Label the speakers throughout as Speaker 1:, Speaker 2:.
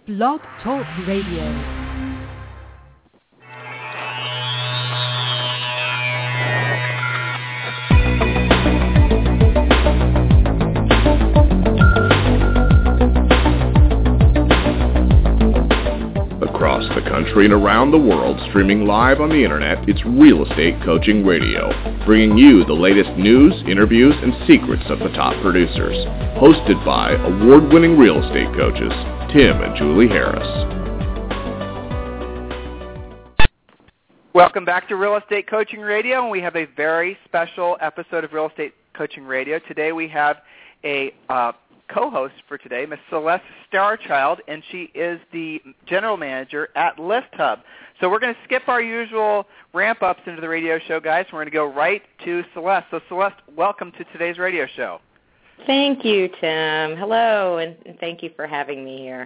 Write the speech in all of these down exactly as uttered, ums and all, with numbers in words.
Speaker 1: Blog Talk Radio.
Speaker 2: Across the country and around the world, streaming live on the internet, it's Real Estate Coaching Radio, bringing you the latest news, interviews, and secrets of the top producers. Hosted by award-winning real estate coaches, Tim and Julie Harris.
Speaker 3: Welcome back to Real Estate Coaching Radio, and we have a very special episode of Real Estate Coaching Radio. Today we have a uh, co-host for today, Miss Celeste Starchild, and she is the general manager at ListHub. So we're going to skip our usual ramp-ups into the radio show, guys. We're going to go right to Celeste. So Celeste, welcome to today's radio show.
Speaker 4: Thank you, Tim. Hello, and thank you for having me here.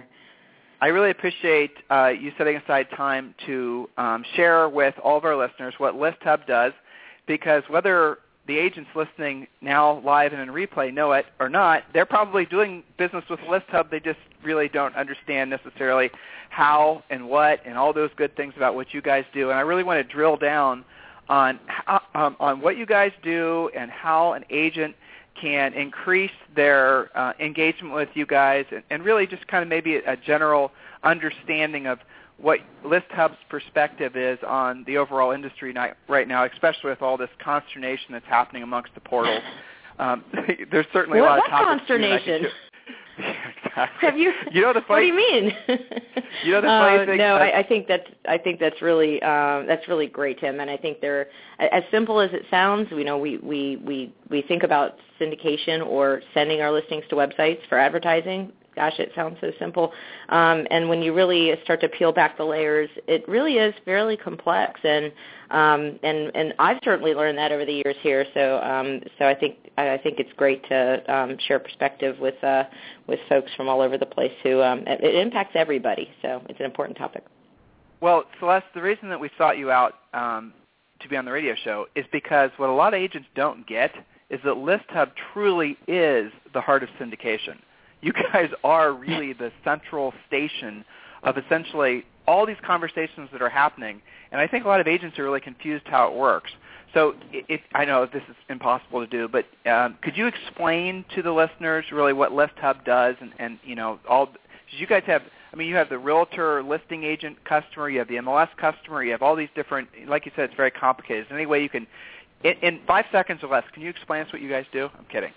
Speaker 3: I really appreciate uh, you setting aside time to um, share with all of our listeners what ListHub does, because whether the agents listening now live and in replay know it or not, they're probably doing business with ListHub. They just really don't understand necessarily how and what and all those good things about what you guys do. And I really want to drill down on how, um, on what you guys do and how an agent can increase their uh, engagement with you guys, and, and really just kind of maybe a, a general understanding of what ListHub's perspective is on the overall industry right now, especially with all this consternation that's happening amongst the portals. Um, there's certainly
Speaker 4: what,
Speaker 3: a lot
Speaker 4: what
Speaker 3: of topics.
Speaker 4: consternation?
Speaker 3: Yeah, exactly.
Speaker 4: Have you?
Speaker 3: You know the funny,
Speaker 4: what do you mean?
Speaker 3: You know the funny
Speaker 4: uh,
Speaker 3: thing.
Speaker 4: No, I, I think that's I think that's really uh, that's really great, Tim. And I think they're as simple as it sounds. You know, we we we we think about syndication or sending our listings to websites for advertising. Gosh, it sounds so simple. Um, and when you really start to peel back the layers, it really is fairly complex. And um, and and I've certainly learned that over the years here. So um, so I think I think it's great to um, share perspective with uh, with folks from all over the place who um, it, it impacts everybody. So it's an important topic.
Speaker 3: Well, Celeste, the reason that we sought you out um, to be on the radio show is because what a lot of agents don't get is that ListHub truly is the heart of syndication. You guys are really the central station of essentially all these conversations that are happening, and I think a lot of agents are really confused how it works. So if, I know this is impossible to do, but um, could you explain to the listeners really what ListHub does, and, and you know, all? You guys have, I mean, you have the realtor listing agent customer, you have the M L S customer, you have all these different. Like you said, it's very complicated. Is there any way you can? In, in five seconds or less, can you explain us what you guys do? I'm kidding.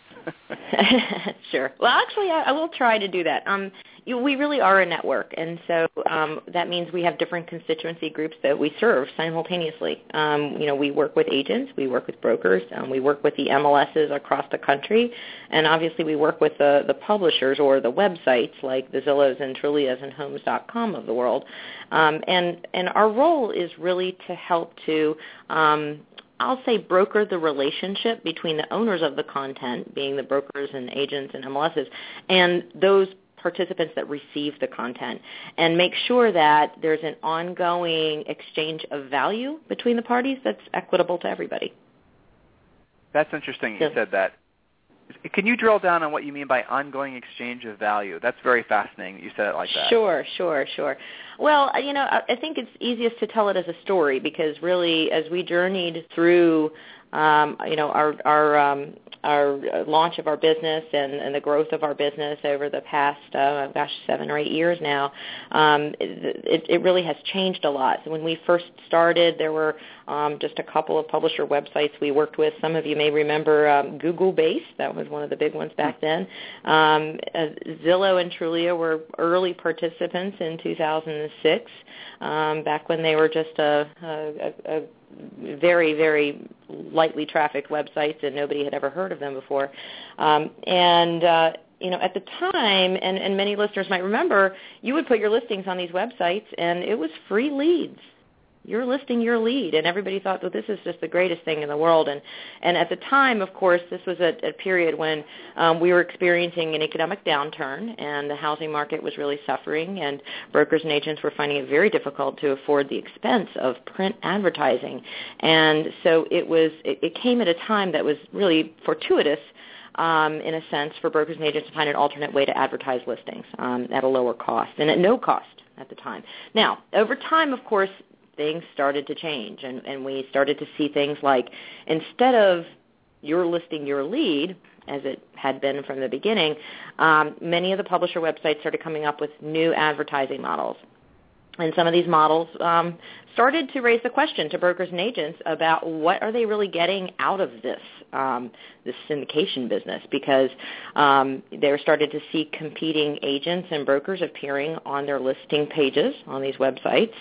Speaker 4: Sure. Well, actually, I, I will try to do that. Um, you, we really are a network, and so um, that means we have different constituency groups that we serve simultaneously. Um, you know, we work with agents, we work with brokers, um, we work with the M L Ss across the country, and obviously we work with the, the publishers or the websites like the Zillows and Trulias and Homes dot com of the world. Um, and, and our role is really to help to um, I'll say broker the relationship between the owners of the content, being the brokers and agents and M L Ss, and those participants that receive the content, and make sure that there's an ongoing exchange of value between the parties that's equitable to everybody.
Speaker 3: That's interesting you said that. Can you drill down on what you mean by ongoing exchange of value? That's very fascinating that you said it like that.
Speaker 4: Sure, sure, sure. Well, you know, I think it's easiest to tell it as a story because really as we journeyed through, um, you know, our our um, our launch of our business and, and the growth of our business over the past, uh, gosh, seven or eight years now, um, it, it really has changed a lot. So when we first started, there were um, just a couple of publisher websites we worked with. Some of you may remember um, Google Base. That was one of the big ones back then. Um, uh, Zillow and Trulia were early participants in two thousand six, um, back when they were just a, a, a very, very lightly trafficked websites and nobody had ever heard of them before. Um, and, uh, you know, at the time, and, and many listeners might remember, you would put your listings on these websites and it was free leads. You're listing your lead, and everybody thought, well, this is just the greatest thing in the world. And, and at the time, of course, this was a, a period when um, we were experiencing an economic downturn, and the housing market was really suffering, and brokers and agents were finding it very difficult to afford the expense of print advertising. And so it was. It, it came at a time that was really fortuitous um, in a sense, for brokers and agents to find an alternate way to advertise listings um, at a lower cost and at no cost at the time. Now, over time, of course, things started to change, and, and we started to see things like instead of your listing your lead, as it had been from the beginning, um, many of the publisher websites started coming up with new advertising models. And some of these models um, started to raise the question to brokers and agents about what are they really getting out of this um, this syndication business, because um, they started to see competing agents and brokers appearing on their listing pages on these websites.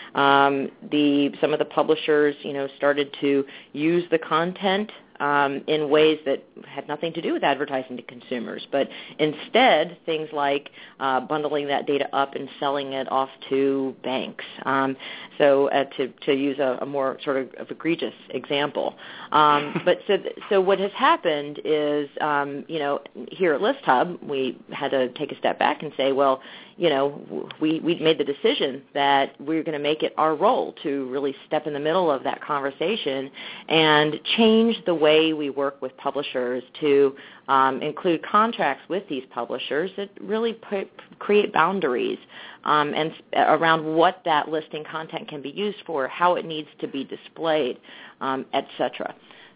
Speaker 4: Um, the some of the publishers, you know, started to use the content Um, in ways that had nothing to do with advertising to consumers, but instead things like uh, bundling that data up and selling it off to banks. Um, so uh, to, to use a, a more sort of, of egregious example. Um, but so th- so what has happened is, um, you know, here at ListHub, we had to take a step back and say, well, you know, we, we made the decision that we're going to make it our role to really step in the middle of that conversation and change the way we work with publishers to um, include contracts with these publishers that really put, create boundaries um, and around what that listing content can be used for, how it needs to be displayed, um, et cetera.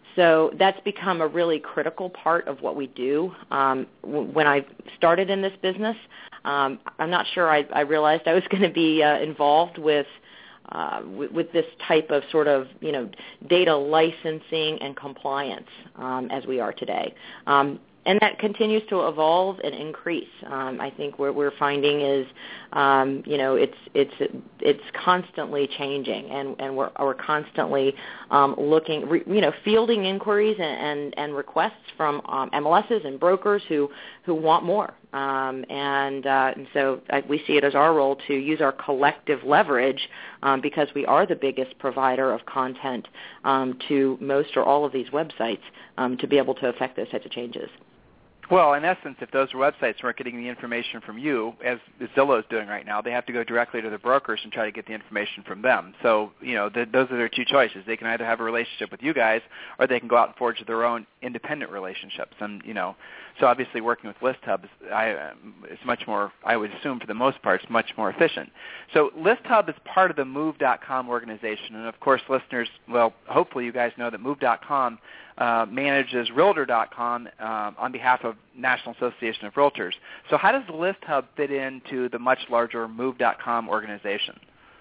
Speaker 4: So that's become a really critical part of what we do. Um, w- when I started in this business, um, I'm not sure I, I realized I was going to be uh, involved with, uh, with with this type of sort of, you know, data licensing and compliance um, as we are today. Um, And that continues to evolve and increase. Um, I think what we're finding is, um, you know, it's it's it's constantly changing, and, and we're we're constantly um, looking, re, you know, fielding inquiries and, and, and requests from um, M L Ss and brokers who, who want more. Um, and, uh, and so I, we see it as our role to use our collective leverage um, because we are the biggest provider of content um, to most or all of these websites um, to be able to affect those types of changes.
Speaker 3: Well, in essence, if those websites weren't getting the information from you, as Zillow is doing right now, they have to go directly to the brokers and try to get the information from them. So, you know, the, those are their two choices. They can either have a relationship with you guys, or they can go out and forge their own independent relationships. And, you know, so obviously working with ListHub is, I, um, is much more, I would assume for the most part, is much more efficient. So ListHub is part of the Move dot com organization. And, of course, listeners, well, hopefully you guys know that Move dot com Uh, manages Realtor dot com um, on behalf of National Association of Realtors. So how does ListHub fit into the much larger Move dot com organization?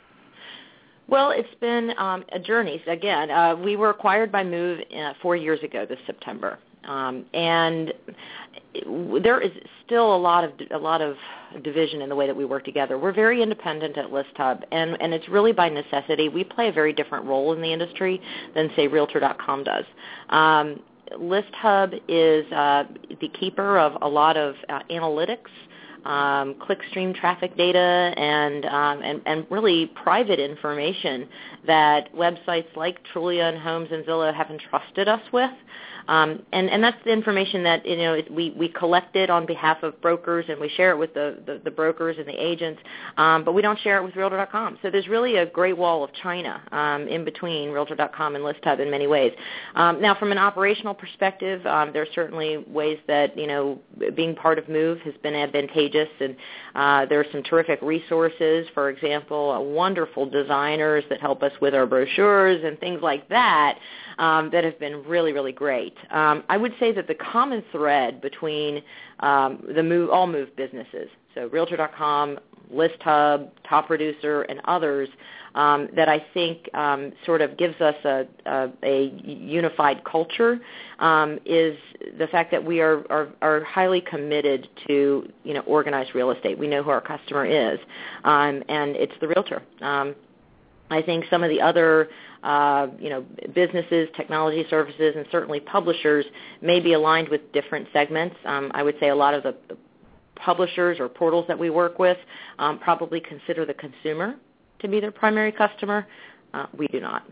Speaker 4: Well, it's been um, a journey. Again, uh, we were acquired by Move uh, four years ago this September. Um, and there is still a lot of a lot of division in the way that we work together. We're very independent at ListHub, and, and it's really by necessity. We play a very different role in the industry than, say, Realtor dot com does. Um, ListHub is uh, the keeper of a lot of uh, analytics, um, clickstream traffic data, and, um, and and really private information that websites like Trulia and Homes and Zillow have entrusted us with. Um, and, and that's the information that, you know, we, we collect it on behalf of brokers, and we share it with the, the, the brokers and the agents, um, but we don't share it with Realtor dot com. So there's really a great wall of China um, in between Realtor dot com and ListHub in many ways. Um, now, from an operational perspective, um, there are certainly ways that, you know, being part of Move has been advantageous, and uh, there are some terrific resources, for example, uh, wonderful designers that help us with our brochures and things like that um, that have been really, really great. Um, I would say that the common thread between um, the move, all Move businesses, so Realtor dot com, ListHub, Top Producer, and others, um, that I think um, sort of gives us a, a, a unified culture um, is the fact that we are, are, are highly committed to, you know, organized real estate. We know who our customer is, um, and it's the realtor. Um, I think some of the other, uh, you know, businesses, technology services, and certainly publishers may be aligned with different segments. Um, I would say a lot of the publishers or portals that we work with um, probably consider the consumer to be their primary customer. Uh, we do not.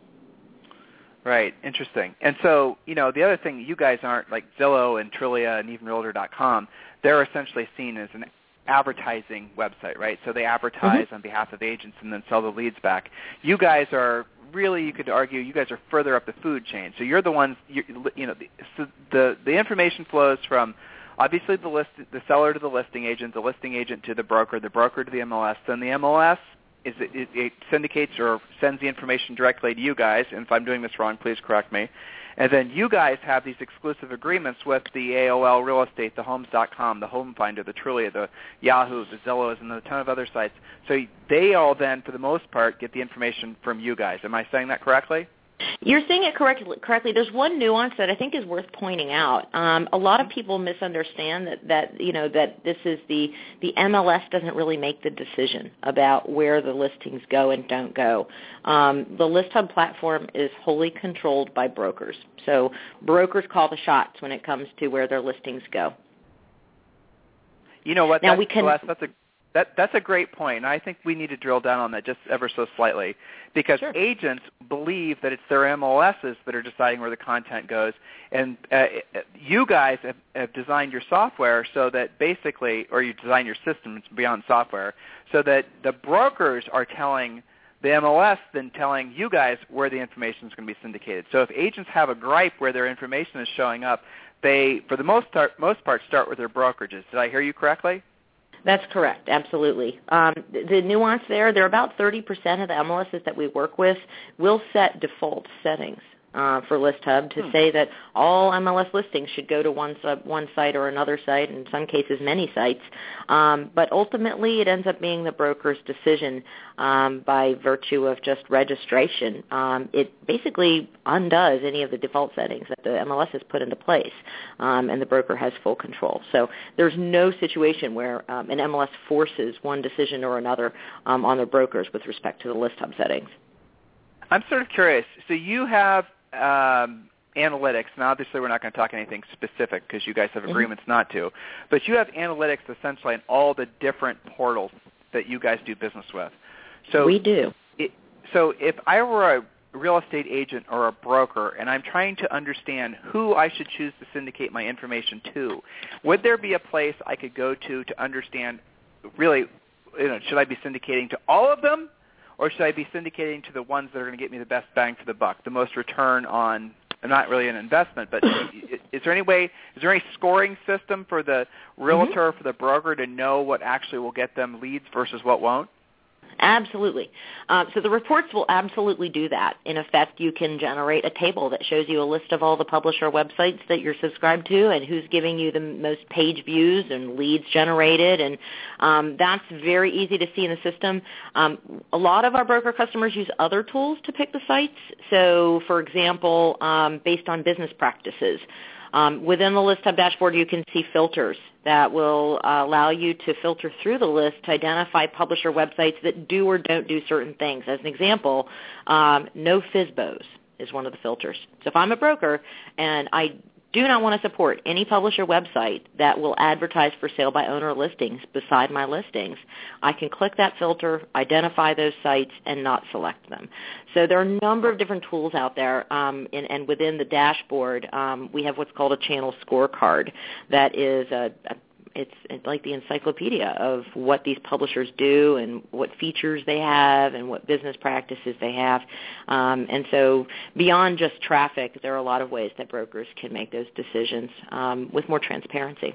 Speaker 3: Right. Interesting. And so, you know, the other thing, you guys aren't like Zillow and Trulia and even Realtor dot com. They're essentially seen as an advertising website, right? So they advertise mm-hmm. on behalf of agents and then sell the leads back. You guys are really you could argue you guys are further up the food chain. So you're the ones, you, you know, the, so the the information flows from obviously the list, the seller to the listing agent, the listing agent to the broker, the broker to the M L S, then the M L S is it, it, it syndicates or sends the information directly to you guys. And if I'm doing this wrong, please correct me. And then you guys have these exclusive agreements with the A O L Real Estate, the Homes dot com, the Home Finder, the Trulia, the Yahoo, the Zillows, and a ton of other sites. So they all then, for the most part, get the information from you guys. Am I saying that correctly?
Speaker 4: You're saying it correctly. Correctly. There's one nuance that I think is worth pointing out. Um, a lot of people misunderstand that, that you know that this is the the M L S doesn't really make the decision about where the listings go and don't go. Um, the ListHub platform is wholly controlled by brokers. So brokers call the shots when it comes to where their listings go.
Speaker 3: You know what?
Speaker 4: Now
Speaker 3: that's,
Speaker 4: we can.
Speaker 3: Celeste, that's a That, that's a great point, and I think we need to drill down on that just ever so slightly, because
Speaker 4: Sure.
Speaker 3: agents believe that it's their M L Ss that are deciding where the content goes, and uh, you guys have, have designed your software so that basically, or you design your systems beyond software, so that the brokers are telling the M L S then telling you guys where the information is going to be syndicated. So if agents have a gripe where their information is showing up, they, for the most part, most part start with their brokerages. Did I hear you correctly?
Speaker 4: That's correct, absolutely. Um, the, the nuance there, there are about thirty percent of the M L Ss that we work with will set default settings uh, for ListHub to hmm. say that all M L S listings should go to one sub, one site or another site, in some cases many sites. Um, but ultimately it ends up being the broker's decision um, by virtue of just registration. Um, it basically undoes any of the default settings that the M L S has put into place, um, and the broker has full control. So there's no situation where um, an M L S forces one decision or another um, on their brokers with respect to the ListHub settings.
Speaker 3: I'm sort of curious. So you have um, analytics, and obviously we're not going to talk anything specific because you guys have agreements mm-hmm. not to, but you have analytics essentially in all the different portals that you guys do business with. So
Speaker 4: we do.
Speaker 3: It, so if I were a real estate agent or a broker and I'm trying to understand who I should choose to syndicate my information to, would there be a place I could go to to understand really, you know, should I be syndicating to all of them, or should I be syndicating to the ones that are going to get me the best bang for the buck, the most return on, not really an investment, but is there any way, is there any scoring system for the realtor, mm-hmm. for the broker to know what actually will get them leads versus what won't?
Speaker 4: Absolutely. Um, so the reports will absolutely do that. In effect, you can generate a table that shows you a list of all the publisher websites that you're subscribed to and who's giving you the most page views and leads generated, and um, that's very easy to see in the system. Um, a lot of our broker customers use other tools to pick the sites. So, for example, um, based on business practices. Um, within the ListHub dashboard, you can see filters that will uh, allow you to filter through the list to identify publisher websites that do or don't do certain things. As an example, um, no F S B Os is one of the filters. So if I'm a broker and I do not want to support any publisher website that will advertise for sale by owner listings beside my listings, I can click that filter, identify those sites, and not select them. So there are a number of different tools out there, um, and, and within the dashboard, um, we have what's called a channel scorecard that is a, a It's, it's like the encyclopedia of what these publishers do and what features they have and what business practices they have. Um, and so beyond just traffic, there are a lot of ways that brokers can make those decisions um, with more transparency.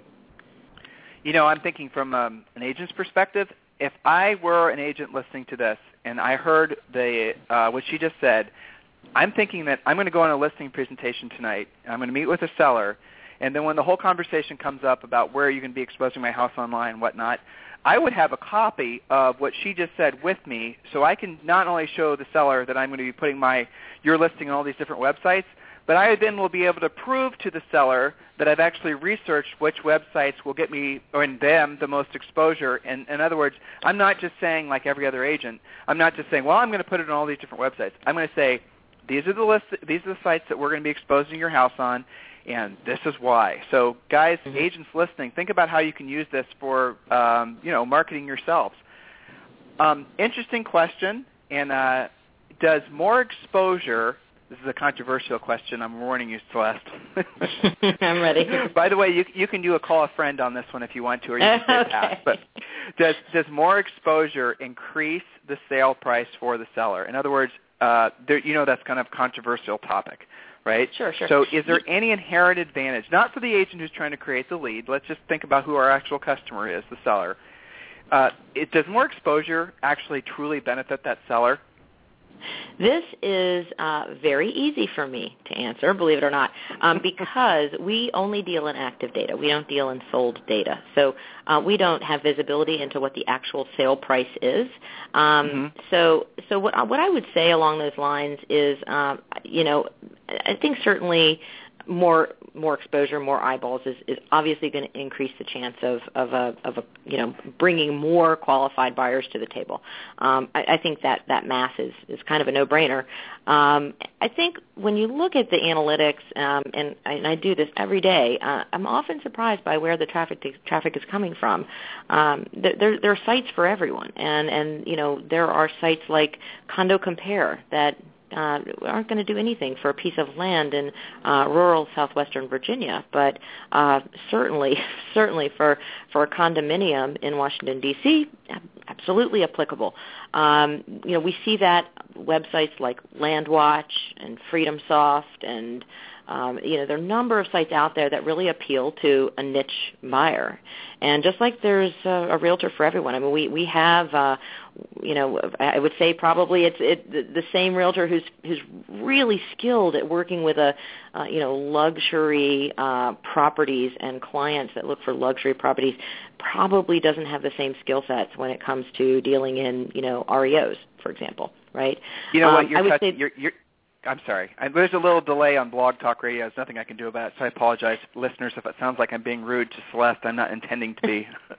Speaker 3: You know, I'm thinking from um, an agent's perspective, if I were an agent listening to this and I heard the uh, what she just said, I'm thinking that I'm going to go on a listing presentation tonight. I'm going to meet with a seller. And then when the whole conversation comes up about where you can be exposing my house online and whatnot, I would have a copy of what she just said with me, so I can not only show the seller that I'm going to be putting my your listing on all these different websites, but I then will be able to prove to the seller that I've actually researched which websites will get me or in them the most exposure. And in other words, I'm not just saying like every other agent. I'm not just saying, well, I'm going to put it on all these different websites. I'm going to say these are the list, these are the sites that we're going to be exposing your house on. And this is why. So, guys, mm-hmm. agents listening, think about how you can use this for, um, you know, marketing yourselves. Um, interesting question. And uh, does more exposure? This is a controversial question. I'm warning you, Celeste.
Speaker 4: I'm ready.
Speaker 3: By the way, you you can do a call a friend on this one if you want to, or you can say
Speaker 4: okay.
Speaker 3: pass. But does does more exposure increase the sale price for the seller? In other words, uh, there, you know that's kind of a controversial topic, right?
Speaker 4: Sure, sure.
Speaker 3: So is there any inherent advantage, not for the agent who's trying to create the lead, let's just think about who our actual customer is, the seller. Uh, it, does more exposure actually truly benefit that seller?
Speaker 4: This is uh, very easy for me to answer, believe it or not, um, because we only deal in active data. We don't deal in sold data. So uh, we don't have visibility into what the actual sale price is. Um,
Speaker 3: mm-hmm.
Speaker 4: So so what, what I would say along those lines is, um, you know, I think certainly more more exposure, more eyeballs is, is obviously going to increase the chance of of a, of a you know bringing more qualified buyers to the table. Um, I, I think that that math is is kind of a no-brainer. Um, I think when you look at the analytics, um, and, I, and I do this every day, uh, I'm often surprised by where the traffic traffic is coming from. Um, there, there are sites for everyone, and and you know there are sites like Condo Compare that Uh, aren't going to do anything for a piece of land in uh, rural southwestern Virginia, but uh, certainly, certainly for for a condominium in Washington D C, absolutely applicable. Um, you know, we see that websites like LandWatch and FreedomSoft and Um, you know, there are a number of sites out there that really appeal to a niche buyer. And just like there's a, a realtor for everyone, I mean, we, we have, uh, you know, I would say probably it's it, the same realtor who's who's really skilled at working with a, uh, you know, luxury uh, properties and clients that look for luxury properties probably doesn't have the same skill sets when it comes to dealing in, you know, R E Os, for example, right?
Speaker 3: You know
Speaker 4: um,
Speaker 3: what, you're,
Speaker 4: I would
Speaker 3: touch-
Speaker 4: say,
Speaker 3: you're, you're I'm sorry. I, there's a little delay on Blog Talk Radio. There's nothing I can do about it, so I apologize, listeners, if it sounds like I'm being rude to Celeste. I'm not intending to be.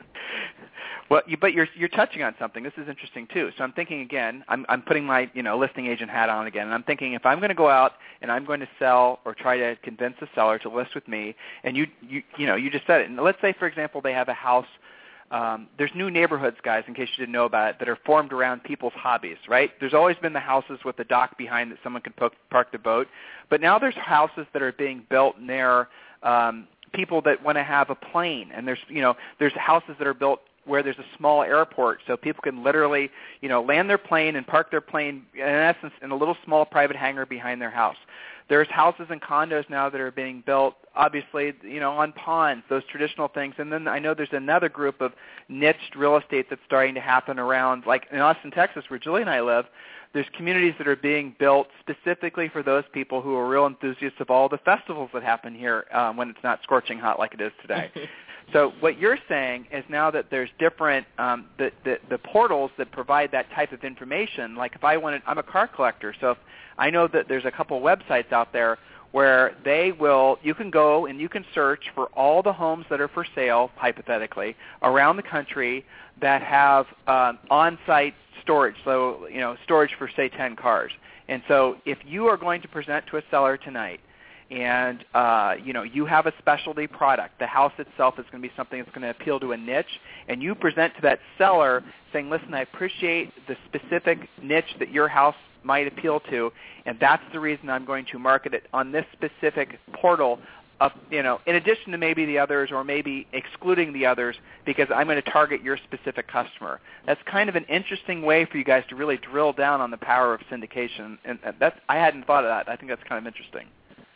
Speaker 3: Well, you, but you're you're touching on something. This is interesting too. So I'm thinking again. I'm I'm putting my you know listing agent hat on again, and I'm thinking if I'm going to go out and I'm going to sell or try to convince a seller to list with me, and you you you know you just said it. And let's say, for example, they have a house. Um, there's new neighborhoods, guys, in case you didn't know about it, that are formed around people's hobbies, right? There's always been the houses with the dock behind that someone can park, park the boat. But now there's houses that are being built near um, people that want to have a plane. And there's, you know, there's houses that are built where there's a small airport so people can literally, you know, land their plane and park their plane, in essence, in a little small private hangar behind their house. There's houses and condos now that are being built, obviously, you know, on ponds, those traditional things. And then I know there's another group of niched real estate that's starting to happen around, like in Austin, Texas, where Julie and I live. There's communities that are being built specifically for those people who are real enthusiasts of all the festivals that happen here um, when it's not scorching hot like it is today. So what you're saying is now that there's different um, the, the the portals that provide that type of information. Like if I wanted, I'm a car collector, so if I know that there's a couple websites out there where they will, you can go and you can search for all the homes that are for sale, hypothetically, around the country that have um, on-site storage. So you know, storage for say ten cars. And so if you are going to present to a seller tonight, and uh, you know you have a specialty product, the house itself is going to be something that's going to appeal to a niche, and you present to that seller saying, listen, I appreciate the specific niche that your house might appeal to, and that's the reason I'm going to market it on this specific portal, of, you know, in addition to maybe the others or maybe excluding the others because I'm going to target your specific customer. That's kind of an interesting way for you guys to really drill down on the power of syndication, and that's, I hadn't thought of that. I think that's kind of interesting.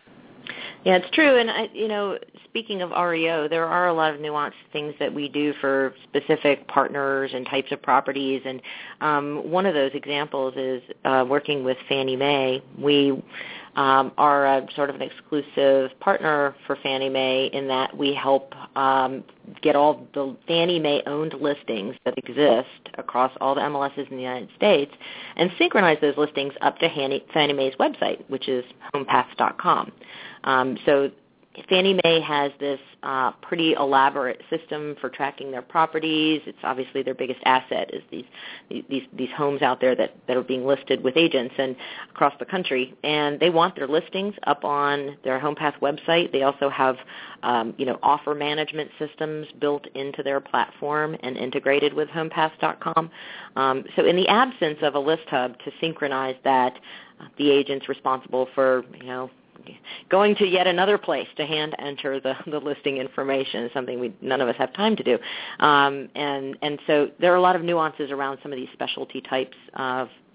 Speaker 4: Yeah, it's true. And, I, you know, speaking of R E O, there are a lot of nuanced things that we do for specific partners and types of properties. And um, one of those examples is uh, working with Fannie Mae. We um, are a sort of an exclusive partner for Fannie Mae in that we help um, get all the Fannie Mae-owned listings that exist across all the M L Ss in the United States and synchronize those listings up to Fannie Mae's website, which is home paths dot com. Um, so Fannie Mae has this uh, pretty elaborate system for tracking their properties. It's obviously their biggest asset is these these these homes out there that, that are being listed with agents and across the country. And they want their listings up on their HomePath website. They also have um, you know offer management systems built into their platform and integrated with home paths dot com. Um, so in the absence of a list hub to synchronize that, uh, the agent's responsible for you know. going to yet another place to hand enter the, the listing information is something we none of us have time to do. Um, and, and so there are a lot of nuances around some of these specialty types of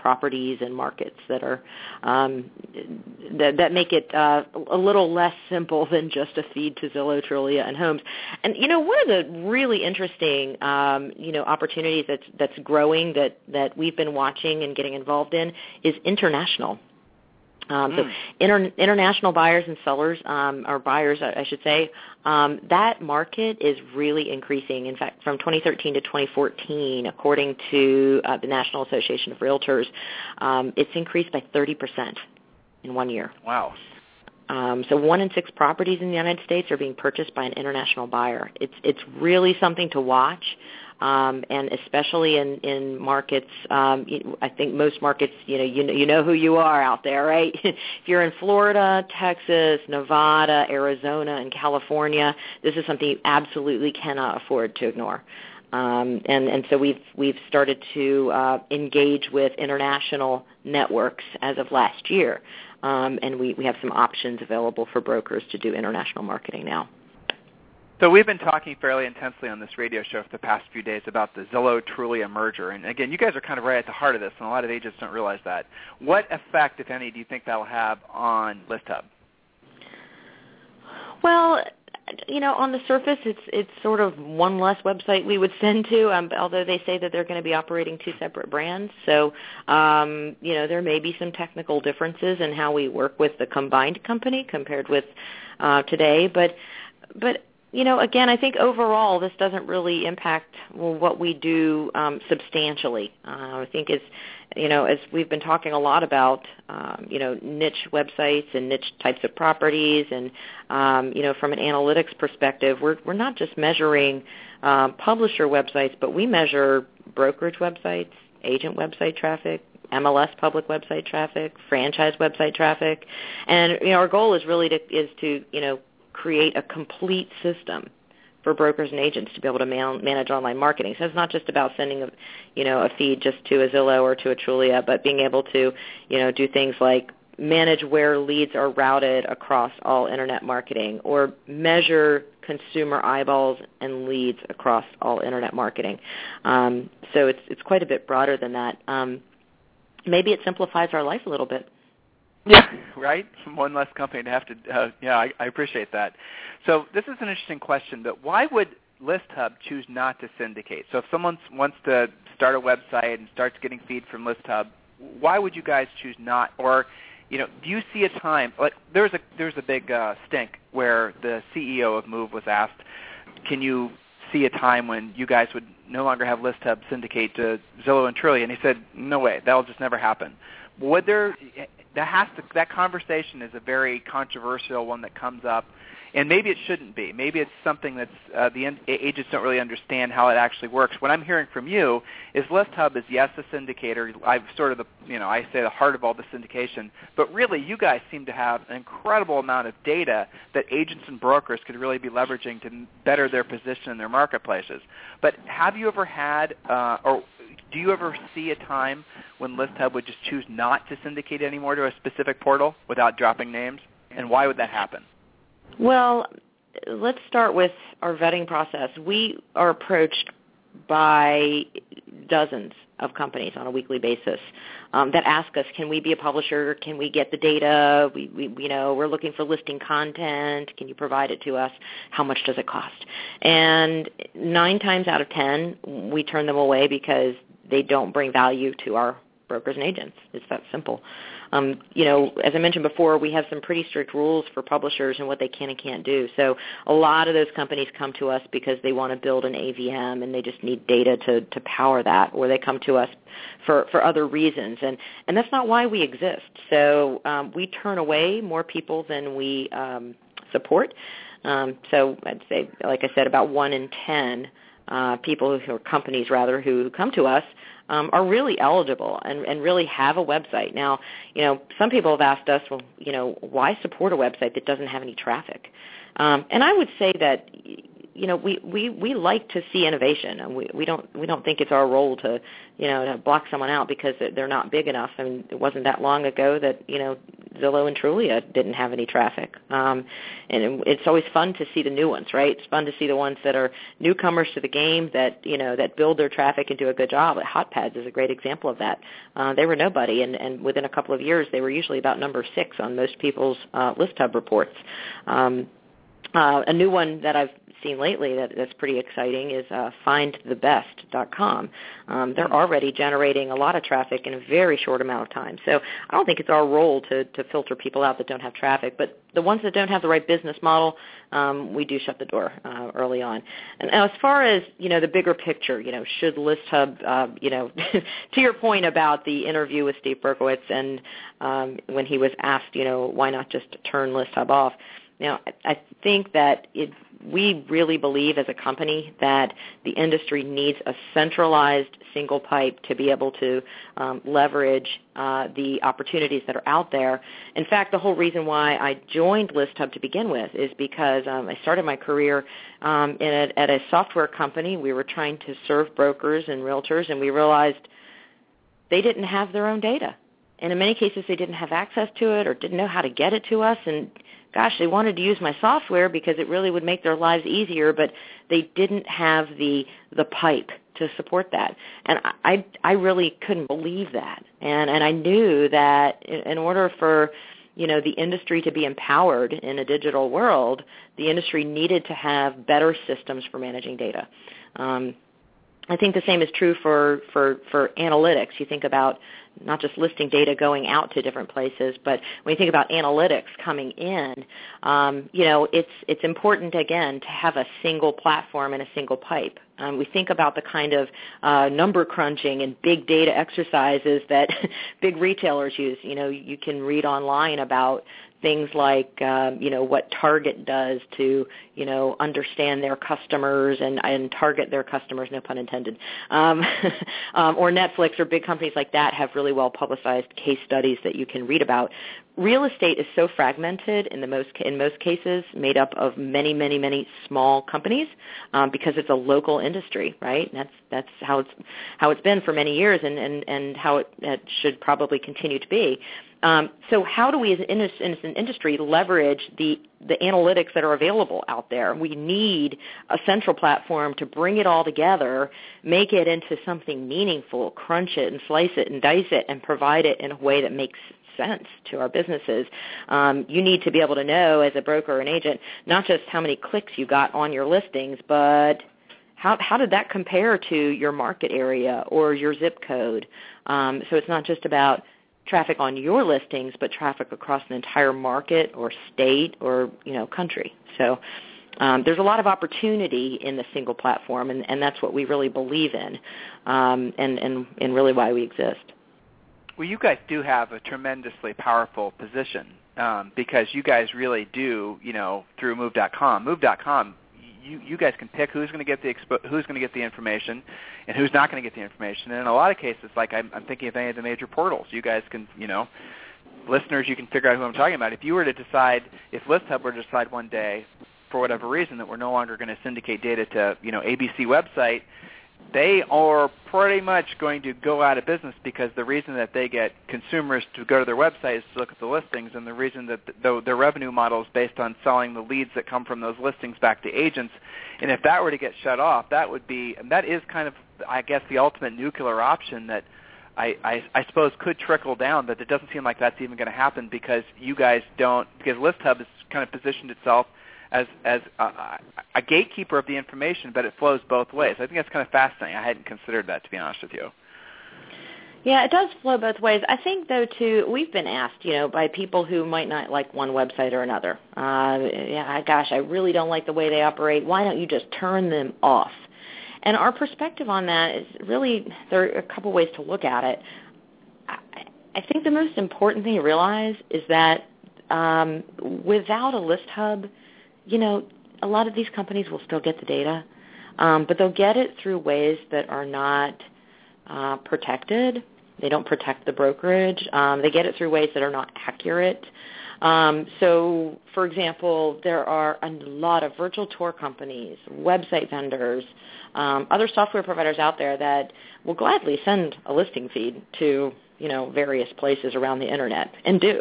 Speaker 4: properties and markets that are um, that, that make it uh, a little less simple than just a feed to Zillow, Trulia, and Homes. And you know, one of the really interesting um, you know opportunities that's that's growing that that we've been watching and getting involved in is international. Um, so inter- international buyers and sellers, um, or buyers, I, I should say, um, that market is really increasing. In fact, from twenty thirteen to twenty fourteen, according to uh, the National Association of Realtors, um, it's increased by thirty percent in one year.
Speaker 3: Wow.
Speaker 4: Um, so one in six properties in the United States are being purchased by an international buyer. It's it's really something to watch. Um, and especially in, in markets, um, you, I think most markets, you know, you know, you know who you are out there, right? If you're in Florida, Texas, Nevada, Arizona, and California, this is something you absolutely cannot afford to ignore. Um, and, and so we've we've started to uh, engage with international networks as of last year, um, and we, we have some options available for brokers to do international marketing now.
Speaker 3: So we've been talking fairly intensely on this radio show for the past few days about the Zillow-Trulia merger. And again, you guys are kind of right at the heart of this, and a lot of agents don't realize that. What effect, if any, do you think that will have on ListHub?
Speaker 4: Well, you know, on the surface, it's it's sort of one less website we would send to, um, although they say that they're going to be operating two separate brands. So, um, you know, there may be some technical differences in how we work with the combined company compared with uh, today. But, but you know, again, I think overall this doesn't really impact well, what we do um, substantially. Uh, I think it's, you know, as we've been talking a lot about, um, you know, niche websites and niche types of properties, and um, you know, from an analytics perspective, we're we're not just measuring um, publisher websites, but we measure brokerage websites, agent website traffic, M L S public website traffic, franchise website traffic, and you know, our goal is really to is to you know. create a complete system for brokers and agents to be able to man- manage online marketing. So it's not just about sending a, you know, a feed just to a Zillow or to a Trulia, but being able to, you know, do things like manage where leads are routed across all internet marketing, or measure consumer eyeballs and leads across all internet marketing. Um, so it's it's quite a bit broader than that. Um, maybe it simplifies our life a little bit.
Speaker 3: Yeah, right? One less company to have to, uh, yeah, I, I appreciate that. So this is an interesting question, but why would ListHub choose not to syndicate? So if someone wants to start a website and starts getting feed from ListHub, why would you guys choose not? Or, you know, do you see a time, like there's a, there's a big uh, stink where the C E O of Move was asked, can you see a time when you guys would no longer have ListHub syndicate to Zillow and Trulia? And he said, no way, that'll just never happen. Would there... That has to. That conversation is a very controversial one that comes up, and maybe it shouldn't be. Maybe it's something that's uh, the in, agents don't really understand how it actually works. What I'm hearing from you is ListHub is yes a syndicator. I've sort of the you know I say the heart of all the syndication, but really you guys seem to have an incredible amount of data that agents and brokers could really be leveraging to better their position in their marketplaces. But have you ever had uh, or do you ever see a time when ListHub would just choose not to syndicate anymore to a specific portal without dropping names? And why would that happen?
Speaker 4: Well, let's start with our vetting process. We are approached by dozens of companies on a weekly basis um, that ask us, can we be a publisher? Can we get the data? We, we, you know, we're looking for listing content. Can you provide it to us? How much does it cost? And nine times out of ten, we turn them away because they don't bring value to our brokers and agents. It's that simple. Um, you know, as I mentioned before, we have some pretty strict rules for publishers and what they can and can't do. So a lot of those companies come to us because they want to build an A V M and they just need data to, to power that, or they come to us for, for other reasons. And, and that's not why we exist. So um, we turn away more people than we um, support. Um, so I'd say, like I said, about one in ten uh, people, who, or companies rather, who come to us Um, are really eligible and, and really have a website. Now, you know, some people have asked us, well, you know, why support a website that doesn't have any traffic? Um, and I would say that, you know, we, we, we like to see innovation, and we, we don't we don't think it's our role to, you know, to block someone out because they're not big enough. I mean, it wasn't that long ago that, you know, Zillow and Trulia didn't have any traffic. Um, and it, it's always fun to see the new ones, right? It's fun to see the ones that are newcomers to the game that, you know, that build their traffic and do a good job. HotPads is a great example of that. Uh, they were nobody, and, and within a couple of years, they were usually about number six on most people's uh, ListHub reports. Um, uh, a new one that I've seen lately that, that's pretty exciting is uh, find the best dot com. Um, they're already generating a lot of traffic in a very short amount of time. So I don't think it's our role to, to filter people out that don't have traffic, but the ones that don't have the right business model, um, we do shut the door uh, early on. And as far as, you know, the bigger picture, you know, should ListHub, uh, you know, to your point about the interview with Steve Berkowitz and um, when he was asked, you know, why not just turn ListHub off? Now, I think that it, we really believe as a company that the industry needs a centralized single pipe to be able to um, leverage uh, the opportunities that are out there. In fact, the whole reason why I joined ListHub to begin with is because um, I started my career um, in a, at a software company. We were trying to serve brokers and realtors, and we realized they didn't have their own data. And in many cases, they didn't have access to it or didn't know how to get it to us. And gosh, they wanted to use my software because it really would make their lives easier, but they didn't have the the pipe to support that. And I I really couldn't believe that. And and I knew that in order for, you know, the industry to be empowered in a digital world, the industry needed to have better systems for managing data. Um, I think the same is true for, for, for analytics. You think about not just listing data going out to different places, but when you think about analytics coming in, um, you know, it's it's important, again, to have a single platform and a single pipe. Um, we think about the kind of uh, number crunching and big data exercises that big retailers use. You know, you can read online about things like, um, you know, what Target does to, you know, understand their customers and, and target their customers, no pun intended. Um, um, or Netflix or big companies like that have really well-publicized case studies that you can read about. Real estate is so fragmented in the most in most cases, made up of many, many, many small companies um, because it's a local industry, right? And that's that's how it's how it's been for many years, and and, and how it, it should probably continue to be. Um, so how do we as an, as an industry leverage the, the analytics that are available out there? We need a central platform to bring it all together, make it into something meaningful, crunch it and slice it and dice it and provide it in a way that makes sense to our businesses. Um, you need to be able to know as a broker or an agent not just how many clicks you got on your listings, but how, how did that compare to your market area or your zip code? Um, so it's not just about traffic on your listings, but traffic across an entire market or state or, you know, country. So um, there's a lot of opportunity in the single platform, and, and that's what we really believe in, um, and, and, and really why we exist.
Speaker 3: Well, you guys do have a tremendously powerful position um, because you guys really do, you know, through move dot com. move dot com, you, you guys can pick who's going to get the expo- who's going to get the information and who's not going to get the information. And in a lot of cases, like I'm, I'm thinking of any of the major portals, you guys can, you know, listeners, you can figure out who I'm talking about. If you were to decide, if ListHub were to decide one day, for whatever reason, that we're no longer going to syndicate data to, you know, A B C website, they are pretty much going to go out of business because the reason that they get consumers to go to their website is to look at the listings, and the reason that the, their revenue model is based on selling the leads that come from those listings back to agents. And if that were to get shut off, that would be, and that is kind of, I guess, the ultimate nuclear option that I, I, I suppose could trickle down, but it doesn't seem like that's even going to happen because you guys don't, because ListHub has kind of positioned itself as as a, a gatekeeper of the information, but it flows both ways. I think that's kind of fascinating. I hadn't considered that, to be honest with you.
Speaker 4: Yeah, it does flow both ways. I think, though, too, we've been asked, you know, by people who might not like one website or another. Uh, yeah, gosh, I really don't like the way they operate. Why don't you just turn them off? And our perspective on that is really, there are a couple ways to look at it. I, I think the most important thing to realize is that um, without a ListHub, you know, a lot of these companies will still get the data, um, but they'll get it through ways that are not uh, protected. They don't protect the brokerage. Um, they get it through ways that are not accurate. Um, so, for example, there are a lot of virtual tour companies, website vendors, um, other software providers out there that will gladly send a listing feed to, you know, various places around the internet, and do.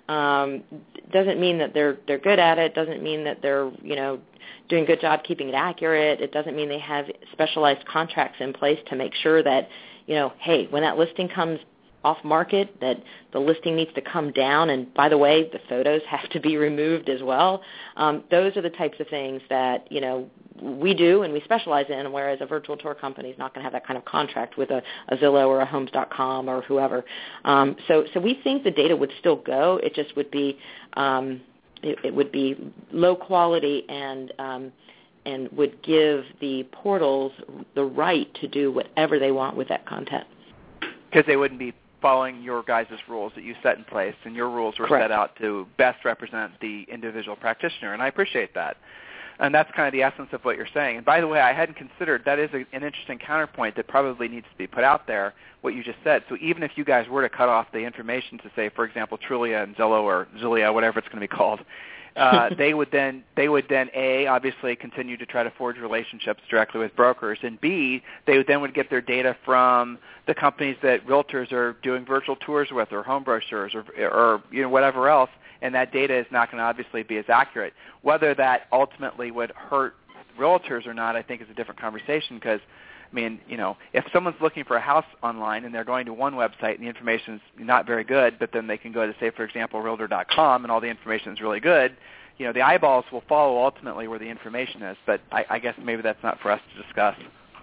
Speaker 4: um, doesn't mean that they're they're good at it. Doesn't mean that they're you know doing a good job keeping it accurate. It doesn't mean they have specialized contracts in place to make sure that you know, hey, when that listing comes off market, that the listing needs to come down, and by the way, the photos have to be removed as well. Um, those are the types of things that, you know, we do and we specialize in, whereas a virtual tour company is not going to have that kind of contract with a, a Zillow or a Homes dot com or whoever. Um, so, so we think the data would still go. It just would be, um, it, it would be low quality and um, and would give the portals the right to do whatever they want with that content.
Speaker 3: Because they wouldn't be following your guys' rules that you set in place, and your rules were
Speaker 4: Correct.
Speaker 3: set out to best represent the individual practitioner, and I appreciate that. And that's kind of the essence of what you're saying. And by the way, I hadn't considered, that is a, an interesting counterpoint that probably needs to be put out there, what you just said. So even if you guys were to cut off the information to say, for example, Trulia and Zillow or Zillia, whatever it's going to be called, uh, they would then, they would then, A, obviously continue to try to forge relationships directly with brokers, and B, they would then would get their data from the companies that realtors are doing virtual tours with, or home brochures, or, or you know, whatever else, and that data is not going to obviously be as accurate. Whether that ultimately would hurt realtors or not, I think is a different conversation, because, I mean, you know, if someone's looking for a house online and they're going to one website and the information is not very good, but then they can go to, say, for example, realtor dot com and all the information is really good, you know, the eyeballs will follow ultimately where the information is. But I, I guess maybe that's not for us to discuss.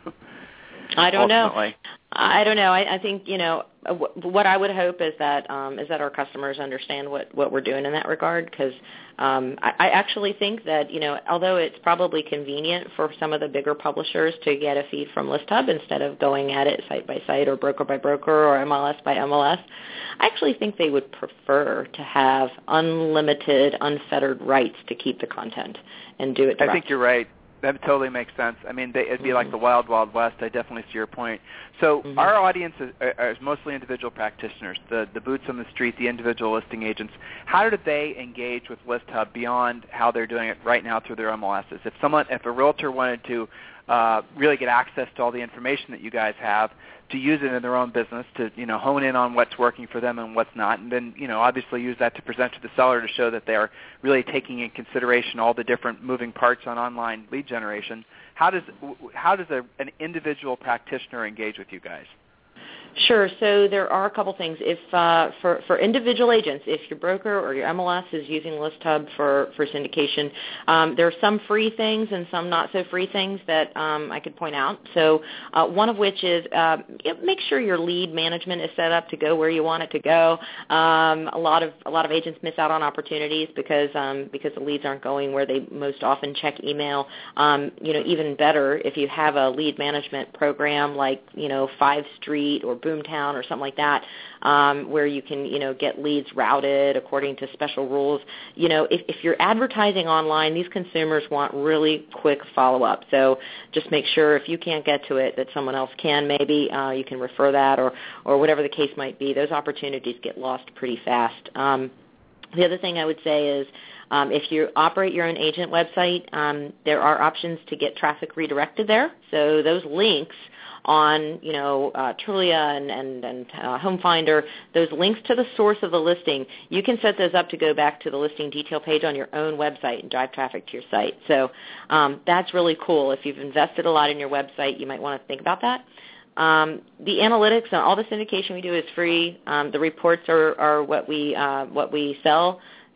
Speaker 4: I don't
Speaker 3: ultimately.
Speaker 4: know. I don't know. I, I think, you know, what I would hope is that um, is that our customers understand what, what we're doing in that regard, because um, I, I actually think that, you know, although it's probably convenient for some of the bigger publishers to get a feed from ListHub instead of going at it site by site or broker by broker or M L S by M L S, I actually think they would prefer to have unlimited, unfettered rights to keep the content and do it direct.
Speaker 3: I think you're right. That totally makes sense. I mean, they, it'd be mm-hmm. like the wild, wild west. I definitely see your point. So mm-hmm. our audience is, is mostly individual practitioners, the, the boots on the street, the individual listing agents. How do they engage with ListHub beyond how they're doing it right now through their M L Ss? If someone, if a realtor wanted to uh, really get access to all the information that you guys have, to use it in their own business, to, you know, hone in on what's working for them and what's not, and then, you know, obviously use that to present to the seller to show that they're really taking in consideration all the different moving parts on online lead generation. How does how does a, an individual practitioner engage with you guys?
Speaker 4: Sure. So there are a couple things. If uh, for for individual agents, if your broker or your M L S is using ListHub for for syndication, um, there are some free things and some not so free things that um, I could point out. So uh, one of which is uh, make sure your lead management is set up to go where you want it to go. Um, a lot of a lot of agents miss out on opportunities because um, because the leads aren't going where they most often check email. Um, you know, even better if you have a lead management program like you know Five Street or Boomtown or something like that, um, where you can, you know, get leads routed according to special rules. You know, if, if you're advertising online, these consumers want really quick follow-up. So just make sure if you can't get to it that someone else can. Maybe uh, you can refer that or, or whatever the case might be. Those opportunities get lost pretty fast. Um, the other thing I would say is Um, if you operate your own agent website, um, there are options to get traffic redirected there. So those links on, you know, uh, Trulia and, and, and uh, Home Finder, those links to the source of the listing, you can set those up to go back to the listing detail page on your own website and drive traffic to your site. So um, that's really cool. If you've invested a lot in your website, you might want to think about that. Um, the analytics and all the syndication we do is free. Um, the reports are, are what we uh, what we sell.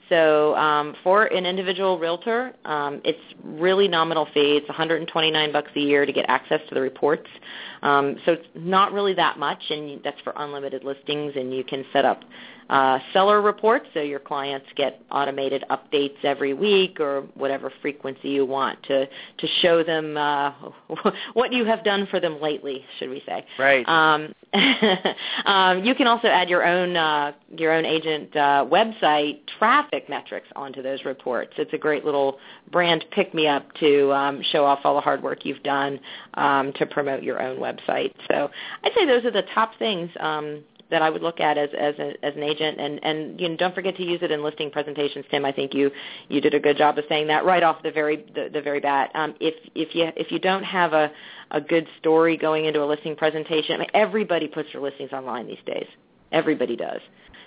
Speaker 4: So um, for an individual realtor, um, it's really nominal fee. It's one hundred twenty-nine bucks a year to get access to the reports. Um, so it's not really that much, and that's for unlimited listings. And you can set up uh, seller reports, so your clients get automated updates every week or whatever frequency you want to to show them uh, what you have done for them lately, should we say?
Speaker 3: Right.
Speaker 4: Um, um, you can also add your own uh, your own agent uh, website traffic metrics onto those reports. It's a great little brand pick-me-up to um, show off all the hard work you've done um, to promote your own website. So I'd say those are the top things um, that I would look at as as, a, as an agent. And, and you know, don't forget to use it in listing presentations, Tim. I think you, you did a good job of saying that right off the very the, the very bat. Um, if if you if you don't have a, a good story going into a listing presentation, I mean, everybody puts their listings online these days. Everybody does.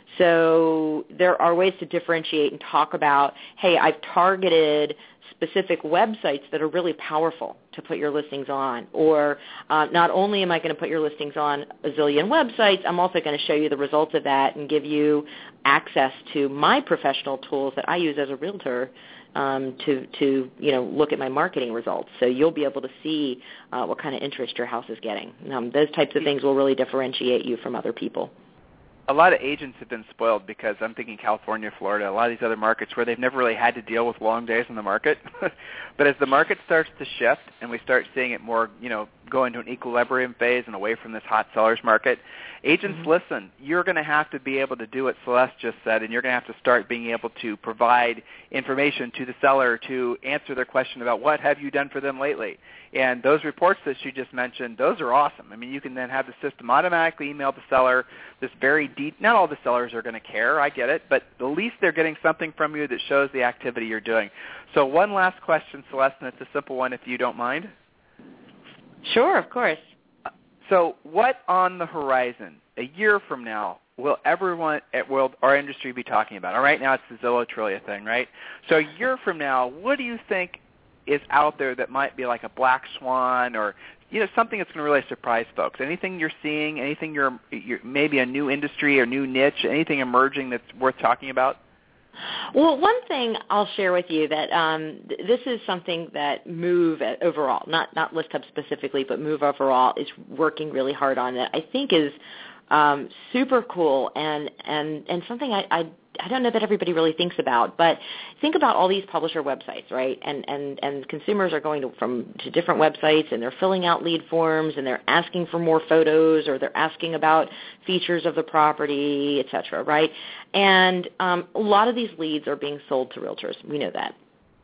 Speaker 4: So there are ways to differentiate and talk about, hey, I've targeted specific websites that are really powerful to put your listings on. Or uh, not only am I going to put your listings on a zillion websites, I'm also going to show you the results of that and give you access to my professional tools that I use as a realtor um, to, to you know, look at my marketing results. So you'll be able to see uh, what kind of interest your house is getting. Um, those types of things will really differentiate you from other people.
Speaker 3: A lot of agents have been spoiled because I'm thinking California, Florida, a lot of these other markets where they've never really had to deal with long days in the market. But as the market starts to shift and we start seeing it more, you know, go into an equilibrium phase and away from this hot seller's market, agents, mm-hmm. listen, you're going to have to be able to do what Celeste just said, and you're going to have to start being able to provide information to the seller to answer their question about what have you done for them lately. And those reports that she just mentioned, those are awesome. I mean, you can then have the system automatically email the seller this very deep. Not all the sellers are going to care, I get it, but at least they're getting something from you that shows the activity you're doing. So one last question, Celeste, and it's a simple one if you don't mind.
Speaker 4: Sure, of course.
Speaker 3: So what on the horizon, a year from now, will everyone at World, our industry be talking about? All right, now it's the Zillow Trulia thing, right? So a year from now, what do you think is out there that might be like a black swan or, you know, something that's going to really surprise folks? Anything you're seeing, anything you're, you're maybe a new industry or new niche, anything emerging that's worth talking about?
Speaker 4: Well, one thing I'll share with you that um, th- this is something that Move overall, not not ListHub specifically, but Move overall is working really hard on that I think is um, super cool and, and, and something I, I I don't know that everybody really thinks about, but think about all these publisher websites, right? And and, and consumers are going to, from to different websites, and they're filling out lead forms, and they're asking for more photos, or they're asking about features of the property, et cetera, right? And um, a lot of these leads are being sold to realtors. We know that.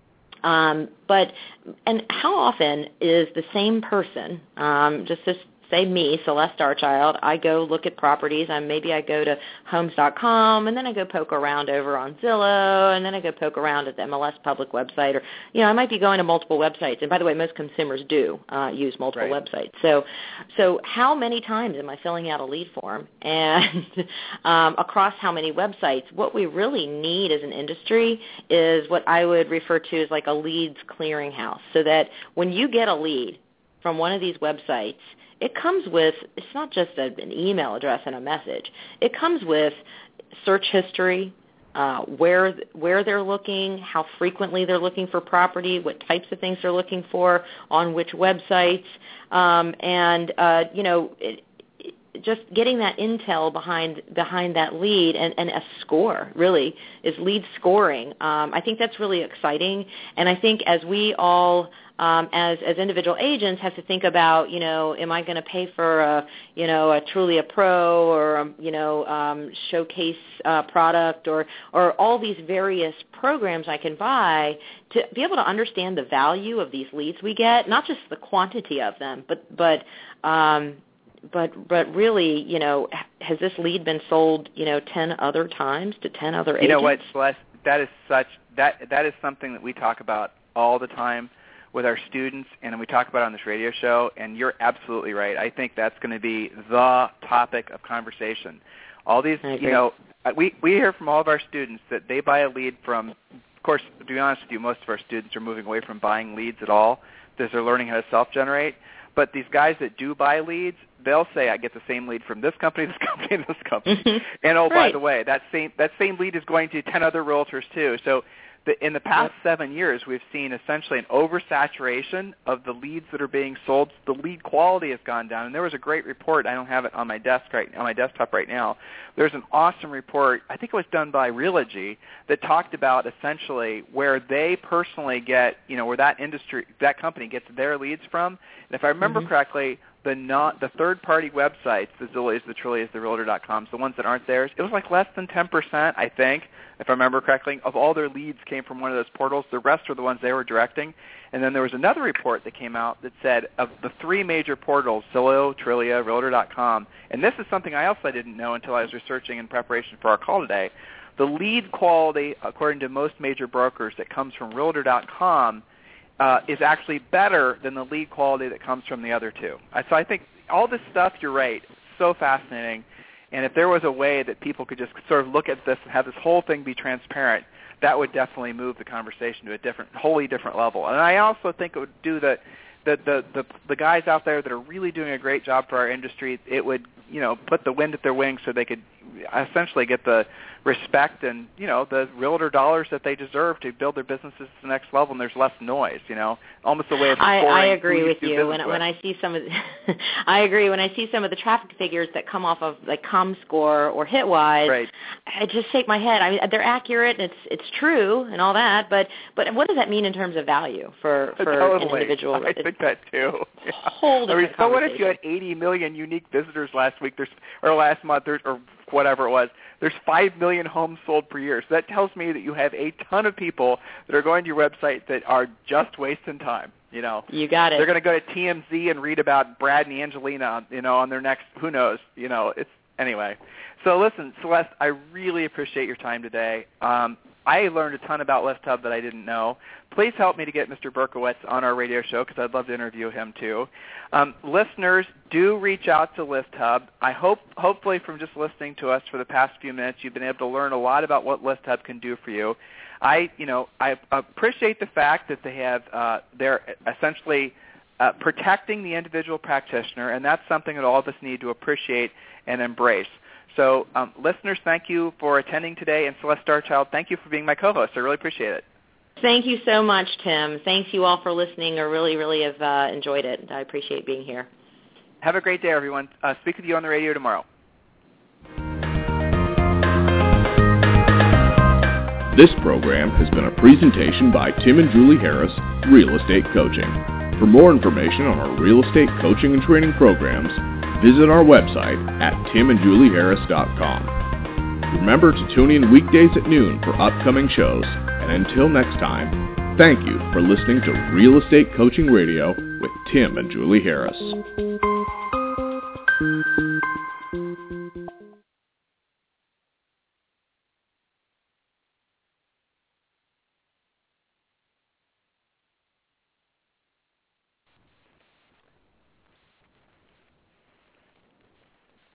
Speaker 4: Um, but and how often is the same person, um, just this, say me, Celeste Starchild, I go look at properties, and maybe I go to homes dot com, and then I go poke around over on Zillow, and then I go poke around at the M L S public website, or, you know, I might be going to multiple websites. And by the way, most consumers do uh, use multiple
Speaker 3: right.
Speaker 4: websites. So so how many times am I filling out a lead form? And um, across how many websites? What we really need as an industry is what I would refer to as like a leads clearinghouse, so that when you get a lead from one of these websites, it comes with, it's not just a, an email address and a message. It comes with search history, uh, where where they're looking, how frequently they're looking for property, what types of things they're looking for, on which websites, um, and uh, you know, it, it, just getting that intel behind behind that lead, and, and a score really is lead scoring. Um, I think that's really exciting, and I think as we all Um, as as individual agents have to think about, you know, am I going to pay for a, you know, a Trulia Pro or a, you know, um, Showcase uh, product, or or all these various programs I can buy to be able to understand the value of these leads we get, not just the quantity of them, but but um, but but really, you know, has this lead been sold, you know, ten other times to ten other agents?
Speaker 3: You know what, Celeste, that is such that that is something that we talk about all the time with our students, and we talk about it on this radio show, and you're absolutely right. I think that's going to be the topic of conversation. All these, you know, we, we hear from all of our students that they buy a lead from, of course, to be honest with you, most of our students are moving away from buying leads at all because they're learning how to self-generate. But these guys that do buy leads, they'll say, I get the same lead from this company, this company, and this company. And, oh,
Speaker 4: right.
Speaker 3: by the way, that same, that same lead is going to ten other realtors too. So The, in the past yep. seven years, we've seen essentially an oversaturation of the leads that are being sold. The lead quality has gone down, and there was a great report. I don't have it on my desk right on my desktop right now. There's an awesome report. I think it was done by Realogy that talked about essentially where they personally get, you know, where that industry, that company gets their leads from. And if I remember mm-hmm. correctly, the not the third-party websites, the Zillies, the Trulias, the Realtor dot coms, the ones that aren't theirs, it was like less than ten percent, I think, if I remember correctly, of all their leads came from one of those portals. The rest are the ones they were directing. And then there was another report that came out that said of the three major portals, Zillow, Trulia, Realtor dot com, and this is something I also didn't know until I was researching in preparation for our call today, the lead quality, according to most major brokers, that comes from Realtor dot com uh, is actually better than the lead quality that comes from the other two. Uh, so I think all this stuff, you're right, so fascinating. And if there was a way that people could just sort of look at this and have this whole thing be transparent, that would definitely move the conversation to a different, wholly different level. And I also think it would do the the the the, the guys out there that are really doing a great job for our industry. It would, you know, put the wind at their wings so they could essentially get the respect and, you know, the realtor dollars that they deserve to build their businesses to the next level, and there's less noise, you know, almost a way of
Speaker 4: I,
Speaker 3: scoring
Speaker 4: I agree
Speaker 3: who
Speaker 4: with
Speaker 3: you do
Speaker 4: you. When,
Speaker 3: business
Speaker 4: when
Speaker 3: with.
Speaker 4: I see some of, the, I agree. When I see some of the traffic figures that come off of like ComScore or Hitwise,
Speaker 3: right.
Speaker 4: I just shake my head. I mean, they're accurate and it's it's true and all that, but but what does that mean in terms of value for for
Speaker 3: totally.
Speaker 4: an individual?
Speaker 3: I think that too. Yeah.
Speaker 4: Whole
Speaker 3: I mean,
Speaker 4: different
Speaker 3: so what if you
Speaker 4: conversation.
Speaker 3: had eighty million unique visitors last week, there's, or last month, or, or whatever it was? There's five million homes sold per year. So that tells me that you have a ton of people that are going to your website that are just wasting time. You know,
Speaker 4: you got it.
Speaker 3: They're going to go to T M Z and read about Brad and Angelina, you know, on their next, who knows, you know, it's, anyway. So listen, Celeste, I really appreciate your time today. Um, I learned a ton about ListHub that I didn't know. Please help me to get Mister Berkowitz on our radio show because I'd love to interview him too. Um, listeners, do reach out to ListHub. I hope, hopefully from just listening to us for the past few minutes, you've been able to learn a lot about what ListHub can do for you. I, you know, I appreciate the fact that they have, uh, they're essentially uh, protecting the individual practitioner, and that's something that all of us need to appreciate and embrace. So, um, listeners, thank you for attending today, and Celeste Starchild, thank you for being my co-host. I really appreciate it.
Speaker 4: Thank you so much, Tim. Thanks you all for listening. I really, really have uh, enjoyed it. I appreciate being here.
Speaker 3: Have a great day, everyone. Uh, speak with you on the radio tomorrow.
Speaker 2: This program has been a presentation by Tim and Julie Harris, Real Estate Coaching. For more information on our real estate coaching and training programs, visit our website at tim and julie harris dot com. Remember to tune in weekdays at noon for upcoming shows. And until next time, thank you for listening to Real Estate Coaching Radio with Tim and Julie Harris.